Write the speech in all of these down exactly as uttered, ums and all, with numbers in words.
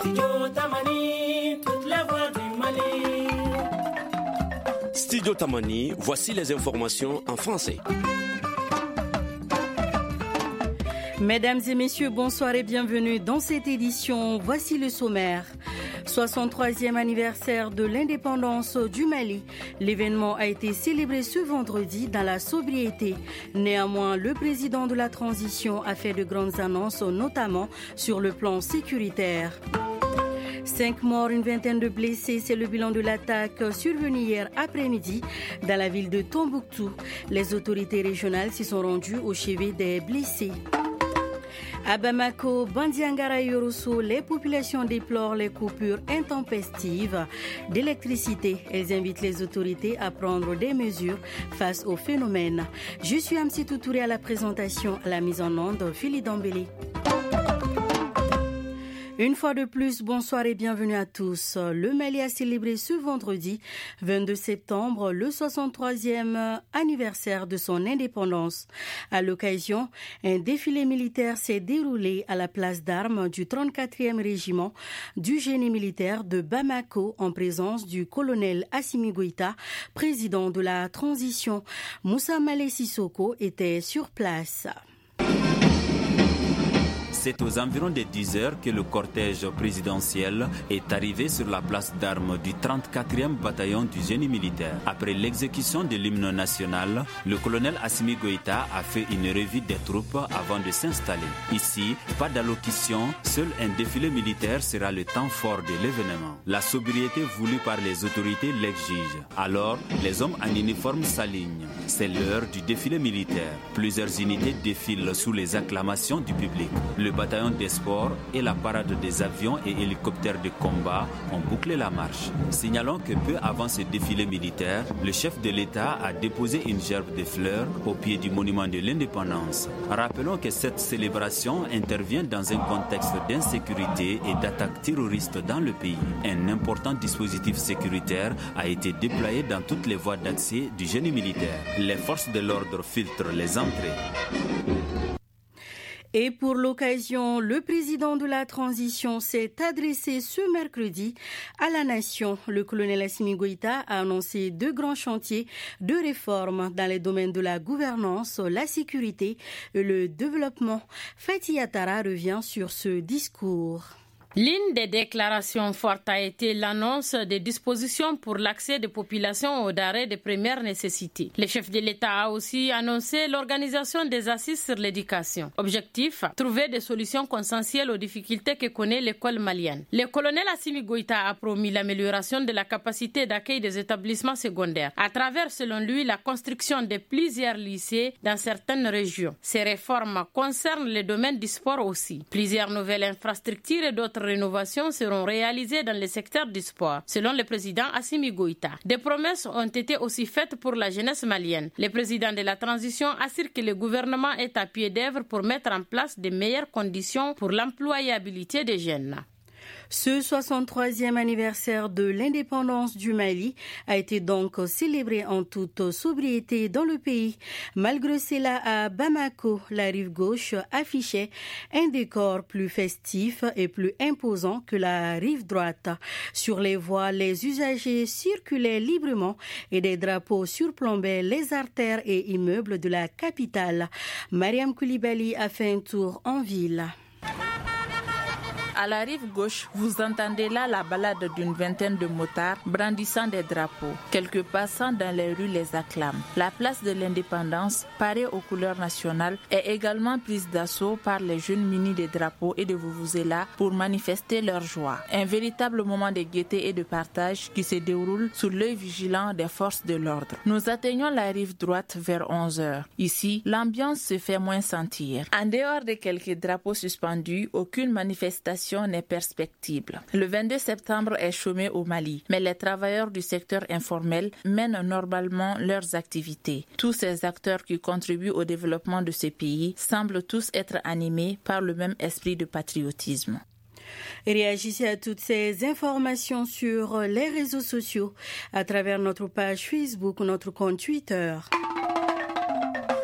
Studio Tamani, toute la voix du Mali. Studio Tamani, voici les informations en français. Mesdames et messieurs, bonsoir et bienvenue dans cette édition. Voici le sommaire. soixante-troisième anniversaire de l'indépendance du Mali. L'événement a été célébré ce vendredi dans la sobriété. Néanmoins, le président de la transition a fait de grandes annonces, notamment sur le plan sécuritaire. Cinq morts, une vingtaine de blessés, c'est le bilan de l'attaque survenue hier après-midi dans la ville de Tombouctou. Les autorités régionales s'y sont rendues au chevet des blessés. À Bamako, Bandiangara et Yorosso, les populations déplorent les coupures intempestives d'électricité. Elles invitent les autorités à prendre des mesures face au phénomène. Je suis Amsitou Touré à la présentation, à la mise en onde, Philly Dambélé. Une fois de plus, bonsoir et bienvenue à tous. Le Mali a célébré ce vendredi vingt-deux septembre le soixante-troisième anniversaire de son indépendance. À l'occasion, un défilé militaire s'est déroulé à la place d'armes du trente-quatrième régiment du génie militaire de Bamako en présence du colonel Assimi Goïta, président de la transition. Moussa Malé Sissoko était sur place. C'est aux environs des dix heures que le cortège présidentiel est arrivé sur la place d'armes du trente-quatrième bataillon du génie militaire. Après l'exécution de l'hymne national, le colonel Assimi Goïta a fait une revue des troupes avant de s'installer. Ici, pas d'allocution, seul un défilé militaire sera le temps fort de l'événement. La sobriété voulue par les autorités l'exige. Alors, les hommes en uniforme s'alignent. C'est l'heure du défilé militaire. Plusieurs unités défilent sous les acclamations du public. Le bataillon des sports et la parade des avions et hélicoptères de combat ont bouclé la marche. Signalons que peu avant ce défilé militaire, le chef de l'État a déposé une gerbe de fleurs au pied du monument de l'indépendance. Rappelons que cette célébration intervient dans un contexte d'insécurité et d'attaques terroristes dans le pays. Un important dispositif sécuritaire a été déployé dans toutes les voies d'accès du génie militaire. Les forces de l'ordre filtrent les entrées. Et pour l'occasion, le président de la transition s'est adressé ce mercredi à la nation. Le colonel Assimi Goïta a annoncé deux grands chantiers de réforme dans les domaines de la gouvernance, la sécurité et le développement. Fatih Attara revient sur ce discours. L'une des déclarations fortes a été l'annonce des dispositions pour l'accès des populations aux denrées de première nécessité. Le chef de l'État a aussi annoncé l'organisation des assises sur l'éducation. Objectif, trouver des solutions consensuelles aux difficultés que connaît l'école malienne. Le colonel Assimi Goïta a promis l'amélioration de la capacité d'accueil des établissements secondaires à travers, selon lui, la construction de plusieurs lycées dans certaines régions. Ces réformes concernent le domaine du sport aussi. Plusieurs nouvelles infrastructures et d'autres rénovations seront réalisées dans le secteur du sport, selon le président Assimi Goïta. Des promesses ont été aussi faites pour la jeunesse malienne. Le président de la transition assure que le gouvernement est à pied d'œuvre pour mettre en place de meilleures conditions pour l'employabilité des jeunes. Ce soixante-troisième anniversaire de l'indépendance du Mali a été donc célébré en toute sobriété dans le pays. Malgré cela, à Bamako, la rive gauche affichait un décor plus festif et plus imposant que la rive droite. Sur les voies, les usagers circulaient librement et des drapeaux surplombaient les artères et immeubles de la capitale. Mariam Koulibaly a fait un tour en ville. À la rive gauche, vous entendez là la balade d'une vingtaine de motards brandissant des drapeaux. Quelques passants dans les rues les acclament. La place de l'indépendance, parée aux couleurs nationales, est également prise d'assaut par les jeunes munis des drapeaux et de vuvuzela pour manifester leur joie. Un véritable moment de gaieté et de partage qui se déroule sous l'œil vigilant des forces de l'ordre. Nous atteignons la rive droite vers onze heures. Ici, l'ambiance se fait moins sentir. En dehors de quelques drapeaux suspendus, aucune manifestation n'est perspectible. Le vingt-deux septembre est chômé au Mali, mais les travailleurs du secteur informel mènent normalement leurs activités. Tous ces acteurs qui contribuent au développement de ce pays semblent tous être animés par le même esprit de patriotisme. Réagissez à toutes ces informations sur les réseaux sociaux à travers notre page Facebook ou notre compte Twitter.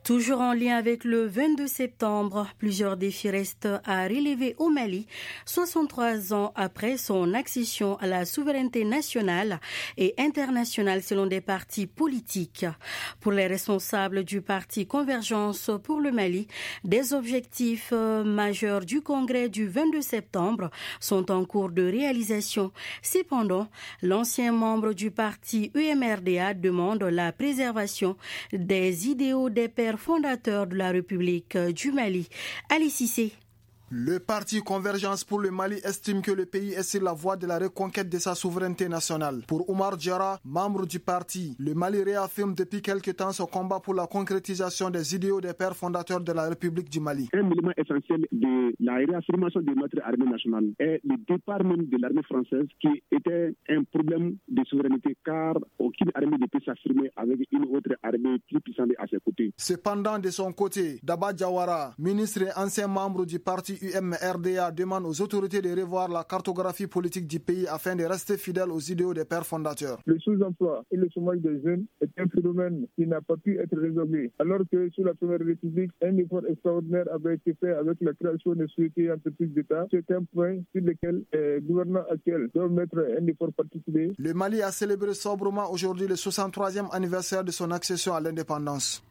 Toujours en lien avec le vingt-deux septembre, plusieurs défis restent à relever au Mali, soixante-trois ans après son accession à la souveraineté nationale et internationale selon des partis politiques. Pour les responsables du parti Convergence pour le Mali, des objectifs majeurs du congrès du vingt-deux septembre sont en cours de réalisation. Cependant, l'ancien membre du parti U M R D A demande la préservation des idéaux des pères fondateur de la République du Mali. Ali Cissé. Le parti Convergence pour le Mali estime que le pays est sur la voie de la reconquête de sa souveraineté nationale. Pour Oumar Diarra, membre du parti, le Mali réaffirme depuis quelque temps son combat pour la concrétisation des idéaux des pères fondateurs de la République du Mali. Un élément essentiel de la réaffirmation de notre armée nationale est le départ même de l'armée française qui était un problème de souveraineté car aucune armée ne peut s'affirmer avec une autre armée plus puissante à ses côtés. Cependant, de son côté, Daba Diawara, ministre et ancien membre du parti U M R D A demande aux autorités de revoir la cartographie politique du pays afin de rester fidèle aux idéaux des pères fondateurs. Le sous-emploi et le chômage des jeunes est un phénomène qui n'a pas pu être résolu. Alors que sous la Première République, un effort extraordinaire avait été fait avec la création de sociétés et entreprises d'État. C'est un point sur lequel les gouvernants actuels doivent mettre un effort particulier. Le Mali a célébré sobrement aujourd'hui le soixante-troisième anniversaire de son accession à l'indépendance.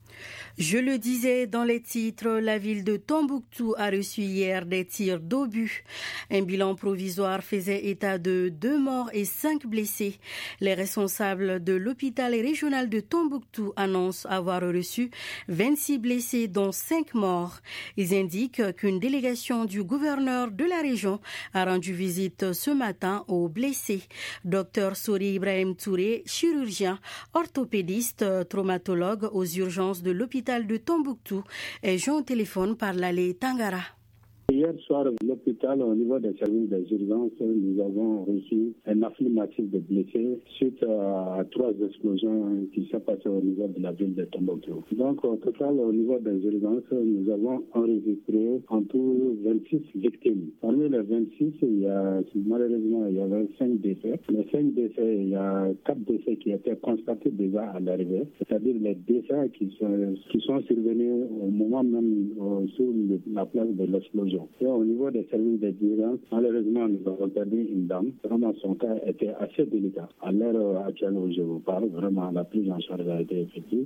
Je le disais dans les titres, la ville de Tombouctou a reçu hier des tirs d'obus. Un bilan provisoire faisait état de deux morts et cinq blessés. Les responsables de l'hôpital régional de Tombouctou annoncent avoir reçu vingt-six blessés dont cinq morts. Ils indiquent qu'une délégation du gouverneur de la région a rendu visite ce matin aux blessés. Docteur Souri Ibrahim Touré, chirurgien, orthopédiste, traumatologue aux urgences de l'hôpital de Tombouctou est joint au téléphone par Lalé Tangara. Hier soir, à l'hôpital, au niveau des services des urgences, nous avons reçu un afflux massif de blessés suite à trois explosions qui sont passées au niveau de la ville de Tombouctou. Donc, au total, au niveau des urgences, nous avons enregistré en tout vingt-six victimes. Parmi les vingt-six, il y a, malheureusement, il y avait cinq décès. Les cinq décès, il y a quatre décès qui étaient constatés déjà à l'arrivée, c'est-à-dire les décès qui sont, qui sont survenus au moment même euh, sur le, la place de l'explosion. Et au niveau des services d'urgence, malheureusement, nous avons perdu une dame. Vraiment, son cas était assez délicat. À l'heure actuelle où je vous parle, vraiment, la prise en charge a été effective.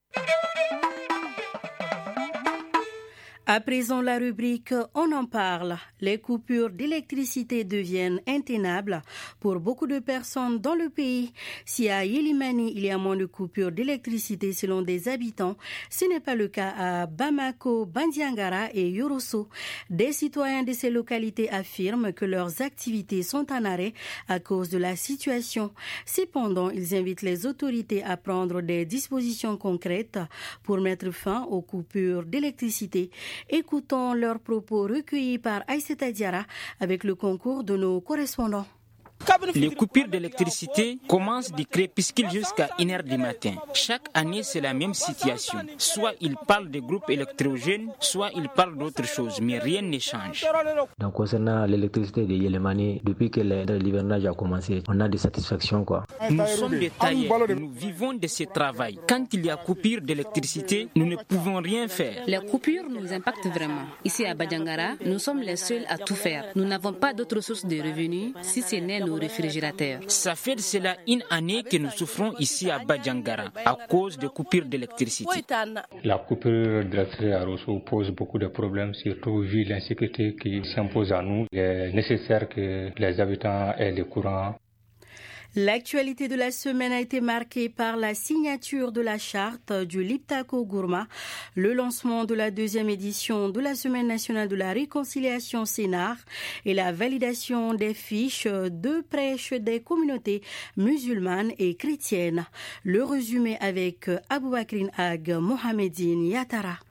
À présent, la rubrique On en parle. Les coupures d'électricité deviennent intenables pour beaucoup de personnes dans le pays. Si à Yelimani, il y a moins de coupures d'électricité selon des habitants, ce n'est pas le cas à Bamako, Bandiangara et Yorosso. Des citoyens de ces localités affirment que leurs activités sont en arrêt à cause de la situation. Cependant, ils invitent les autorités à prendre des dispositions concrètes pour mettre fin aux coupures d'électricité. Écoutons leurs propos recueillis par Aïssata Diarra avec le concours de nos correspondants. Les coupures d'électricité commencent du crépuscule jusqu'à une heure du matin. Chaque année, c'est la même situation. Soit ils parlent des groupes électrogènes, soit ils parlent d'autres choses, mais rien ne change. Donc, concernant l'électricité de Yelemani, depuis que l'hivernage a commencé, on a des satisfactions, quoi. Nous sommes des tailleurs, nous vivons de ce travail. Quand il y a coupure d'électricité, nous ne pouvons rien faire. Les coupures nous impactent vraiment. Ici à Badjangara, nous sommes les seuls à tout faire. Nous n'avons pas d'autre source de revenus si ce n'est nos réfrigérateurs. Ça fait de cela une année que nous souffrons ici à Badjangara à cause de coupures d'électricité. La coupure d'électricité à Rosso pose beaucoup de problèmes, surtout vu l'insécurité qui s'impose à nous. Il est nécessaire que les habitants aient le courant. L'actualité de la semaine a été marquée par la signature de la charte du Liptako Gourma, le lancement de la deuxième édition de la Semaine nationale de la réconciliation Sénar et la validation des fiches de prêche des communautés musulmanes et chrétiennes. Le résumé avec Aboubakrin Ag Mohamedine Yatara.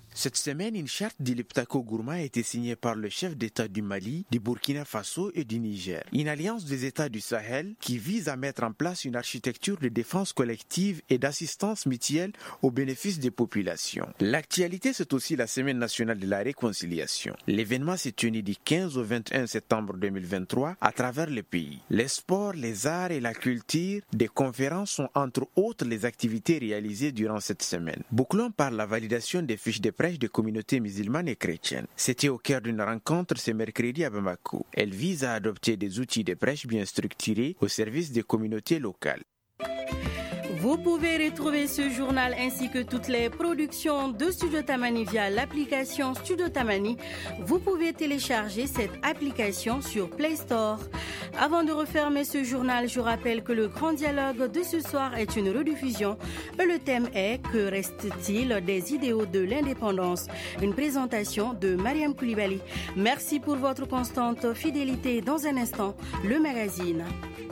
Cette semaine, une charte du Leptako Gourma a été signée par le chef d'État du Mali, du Burkina Faso et du Niger. Une alliance des États du Sahel qui vise à mettre en place une architecture de défense collective et d'assistance mutuelle au bénéfice des populations. L'actualité, c'est aussi la Semaine nationale de la réconciliation. L'événement s'est tenu du quinze au vingt et un septembre deux mille vingt-trois à travers le pays. Les sports, les arts et la culture, des conférences sont entre autres les activités réalisées durant cette semaine. Bouclons par la validation des fiches de prêche des communautés musulmanes et chrétiennes. C'était au cœur d'une rencontre ce mercredi à Bamako. Elle vise à adopter des outils de prêche bien structurés au service des communautés locales. Vous pouvez retrouver ce journal ainsi que toutes les productions de Studio Tamani via l'application Studio Tamani. Vous pouvez télécharger cette application sur Play Store. Avant de refermer ce journal, je rappelle que le grand dialogue de ce soir est une rediffusion. Le thème est « Que reste-t-il des idéaux de l'indépendance ?» Une présentation de Mariam Koulibaly. Merci pour votre constante fidélité. Dans un instant, le magazine.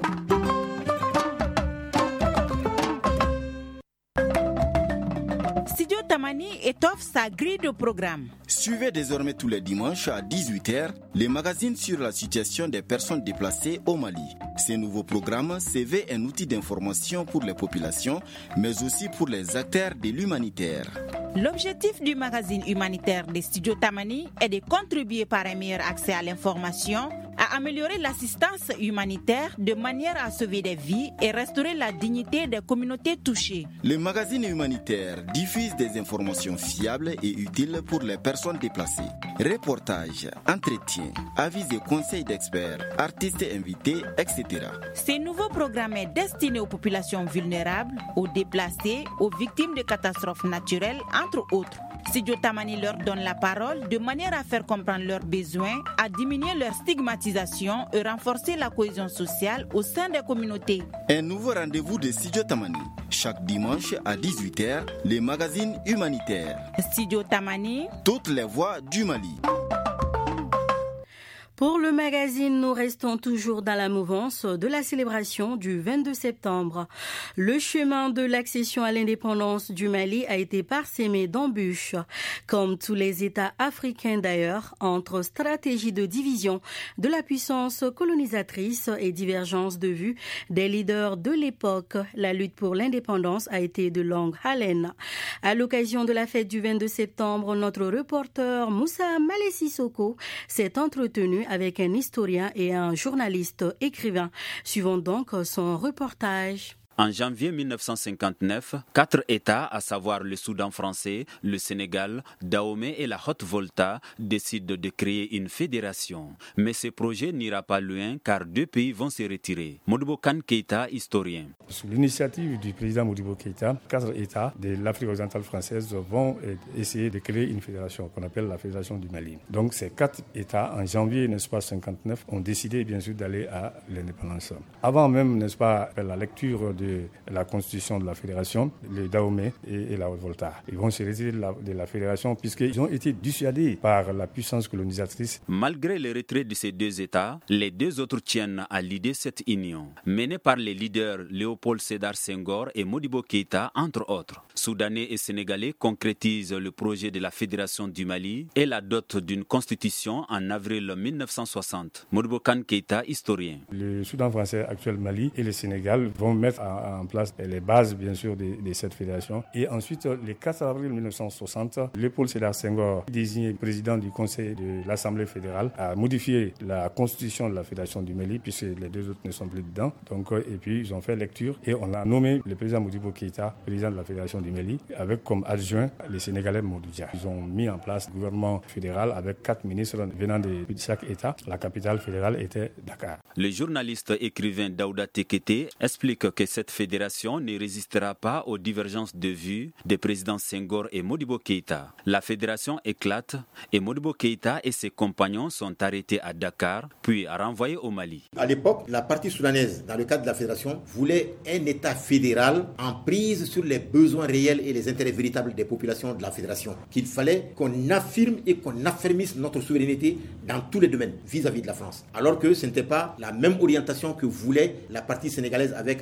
Studio Tamani étoffe sa grille de programme. Suivez désormais tous les dimanches à dix-huit heures les magazines sur la situation des personnes déplacées au Mali. Ces nouveaux programmes se veulent un outil d'information pour les populations, mais aussi pour les acteurs de l'humanitaire. L'objectif du magazine humanitaire de Studio Tamani est de contribuer par un meilleur accès à l'information, à améliorer l'assistance humanitaire de manière à sauver des vies et restaurer la dignité des communautés touchées. Le magazine humanitaire diffuse des informations fiables et utiles pour les personnes déplacées. Reportages, entretiens, avis et conseils d'experts, artistes invités, et cetera. Ce nouveau programme est destiné aux populations vulnérables, aux déplacés, aux victimes de catastrophes naturelles, entre autres. Studio Tamani leur donne la parole de manière à faire comprendre leurs besoins, à diminuer leur stigmatisation et renforcer la cohésion sociale au sein des communautés. Un nouveau rendez-vous de Studio Tamani. Chaque dimanche à dix-huit heures, les magazines humanitaires. Studio Tamani. Toutes les voix du Mali. Pour le magazine, nous restons toujours dans la mouvance de la célébration du vingt-deux septembre. Le chemin de l'accession à l'indépendance du Mali a été parsemé d'embûches. Comme tous les États africains d'ailleurs, entre stratégie de division de la puissance colonisatrice et divergence de vues des leaders de l'époque, la lutte pour l'indépendance a été de longue haleine. À l'occasion de la fête du vingt-deux septembre, notre reporter Moussa Malé-Sissoko s'est entretenu avec un historien et un journaliste écrivain. Suivons donc son reportage. En janvier mille neuf cent cinquante-neuf, quatre États, à savoir le Soudan français, le Sénégal, Dahomey et la Haute-Volta, décident de créer une fédération. Mais ce projet n'ira pas loin car deux pays vont se retirer. Modibo Kane Keïta, historien. Sous l'initiative du président Modibo Keïta, quatre États de l'Afrique occidentale française vont essayer de créer une fédération qu'on appelle la Fédération du Mali. Donc ces quatre États, en janvier, n'est-ce pas, cinquante-neuf, ont décidé bien sûr d'aller à l'indépendance. Avant même, n'est-ce pas, la lecture de la constitution de la fédération, le Dahomey et, et la Haute-Volta. Ils vont se retirer de la, de la fédération puisqu'ils ont été dissuadés par la puissance colonisatrice. Malgré le retrait de ces deux États, les deux autres tiennent à l'idée cette union, menée par les leaders Léopold Sédar Senghor et Modibo Keïta, entre autres. Soudanais et Sénégalais concrétisent le projet de la Fédération du Mali et la dot d'une constitution en avril mille neuf cent soixante. Modibo Kane Keïta, historien. Le Soudan français actuel Mali et le Sénégal vont mettre en en place les bases, bien sûr, de, de cette fédération. Et ensuite, le quatre avril mille neuf cent soixante, Léopold Sédar Senghor, désigné président du Conseil de l'Assemblée fédérale, a modifié la constitution de la Fédération du Mali, puisque les deux autres ne sont plus dedans. Donc, et puis, ils ont fait lecture et on a nommé le président Modibo Keïta, président de la Fédération du Mali, avec comme adjoint les Sénégalais Mamadou Dia. Ils ont mis en place le gouvernement fédéral avec quatre ministres venant de chaque État. La capitale fédérale était Dakar. Le journaliste écrivain Daouda Tekete explique que cette fédération ne résistera pas aux divergences de vues des présidents Senghor et Modibo Keïta. La fédération éclate et Modibo Keïta et ses compagnons sont arrêtés à Dakar, puis renvoyés au Mali. À l'époque, la partie soudanaise, dans le cadre de la fédération, voulait un État fédéral en prise sur les besoins réels et les intérêts véritables des populations de la fédération. Qu'il fallait qu'on affirme et qu'on affermisse notre souveraineté dans tous les domaines vis-à-vis de la France. Alors que ce n'était pas la même orientation que voulait la partie sénégalaise avec à leur tête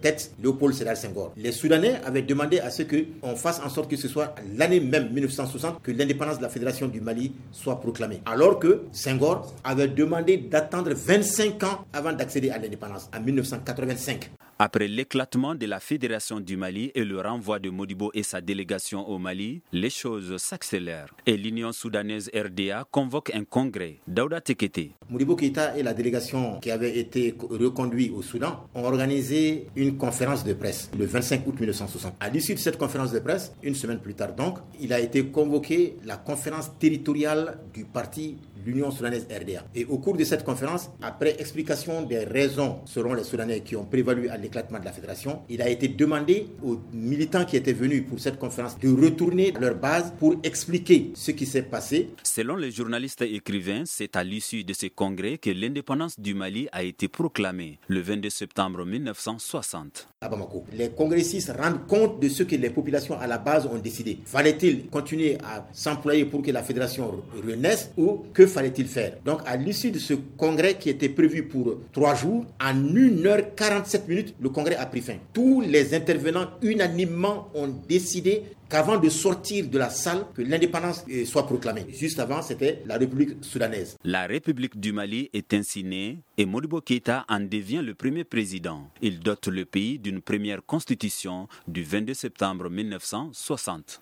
tête Léopold Sédar Senghor. Les Soudanais avaient demandé à ce qu'on fasse en sorte que ce soit l'année même mille neuf cent soixante que l'indépendance de la Fédération du Mali soit proclamée. Alors que Senghor avait demandé d'attendre vingt-cinq ans avant d'accéder à l'indépendance, en mille neuf cent quatre-vingt-cinq. Après l'éclatement de la Fédération du Mali et le renvoi de Modibo et sa délégation au Mali, les choses s'accélèrent et l'Union soudanaise R D A convoque un congrès. Daouda Tekete. Modibo Keïta et la délégation qui avait été reconduite au Soudan ont organisé une conférence de presse le vingt-cinq août mille neuf cent soixante. À l'issue de cette conférence de presse, une semaine plus tard donc, il a été convoqué la conférence territoriale du parti l'Union soudanaise R D A. Et au cours de cette conférence, après explication des raisons selon les Soudanais qui ont prévalu à l'éclatement de la fédération, il a été demandé aux militants qui étaient venus pour cette conférence de retourner à leur base pour expliquer ce qui s'est passé. Selon les journalistes et écrivains, c'est à l'issue de ce congrès que l'indépendance du Mali a été proclamée le vingt-deux septembre mille neuf cent soixante. À Bamako, les congressistes rendent compte de ce que les populations à la base ont décidé. Fallait-il continuer à s'employer pour que la fédération renaisse ou que fallait-il faire? Donc à l'issue de ce congrès qui était prévu pour trois jours, en une heure quarante-sept minutes, le congrès a pris fin. Tous les intervenants unanimement ont décidé qu'avant de sortir de la salle, que l'indépendance soit proclamée. Juste avant, c'était la République soudanaise. La République du Mali est ainsi née et Modibo Keïta en devient le premier président. Il dote le pays d'une première constitution du vingt-deux septembre mille neuf cent soixante.